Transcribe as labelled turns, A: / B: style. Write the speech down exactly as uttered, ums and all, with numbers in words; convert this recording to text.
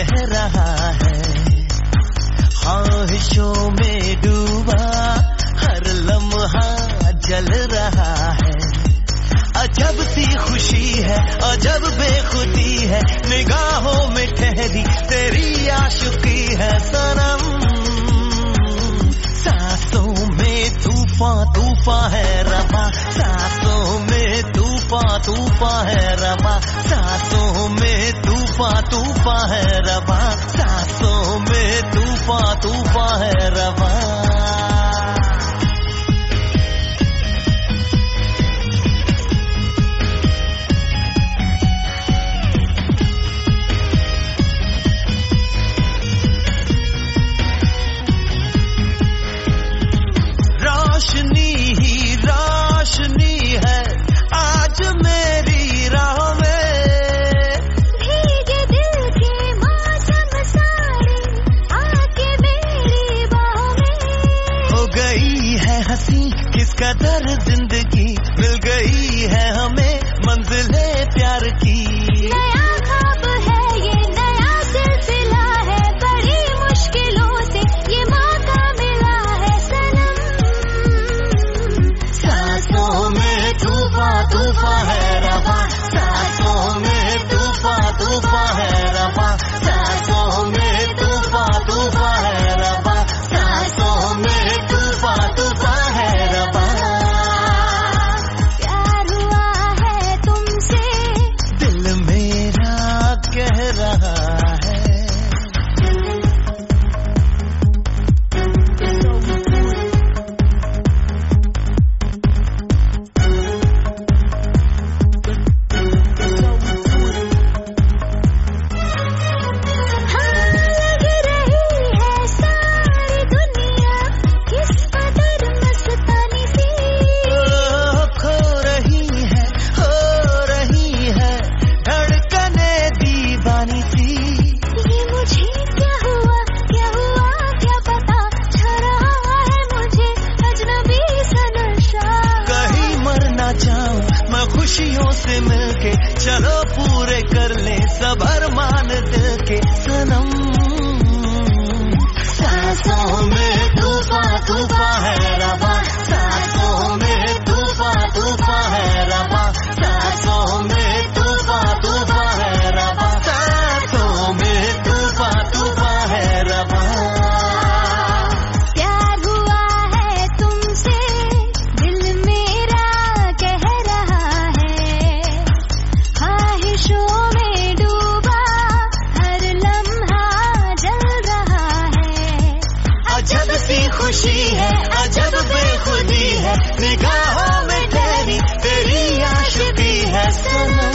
A: कह रहा है, ख्वाहिशों में डूबा हर लम्हा जल रहा है। अजब सी खुशी है, अजब बेखुदी है, निगाहों में ठहरी तेरी आशिकी है सनम। सांसों में तूफान तूफान है रवा, सांसों में तूफान तूफान है रवा, सांसों में तूफान तूफान है रवा, सांसों में तूफान तूफान है रवा। रोशनी ही रोशनी है आज मेरी राह में, भीगे दिल के मौसम सारे आके मेरी बाहों में। हो गई है हंसी किस कदर जिंदगी, मिल गई है हमें मंजिले प्यार की। नया ख्वाब है ये, नया सिलसिला है, बड़ी मुश्किलों से ये मौका मिला है सनम। सांसों में तूफान तूफान है रवा, सांसों में तूफान तूफान है रवा, सांसों में तूफान तूफान है रवा, सांसों में तूफान तूफान है रवा। प्यार हुआ है तुमसे, दिल मेरा कह रहा है। खुशियों से मिलके चलो पूरे कर ले सब अरमान दिल के सनम। सांसों में तूफान तूफान है रवा, सांसों में तूफान तूफान है रवा, सांसों में तूफान तूफान है रवा, सांसों में तूफान तूफान है रवा। प्यार हुआ है तुमसे, दिल मेरा कह रहा है, ख्वाहिशों में डूबा हर लम्हा जल रहा है। अजब सी खुशी है, अजब बेखुदी है, निगाहों में ठहरी तेरी आशिकी है सनम।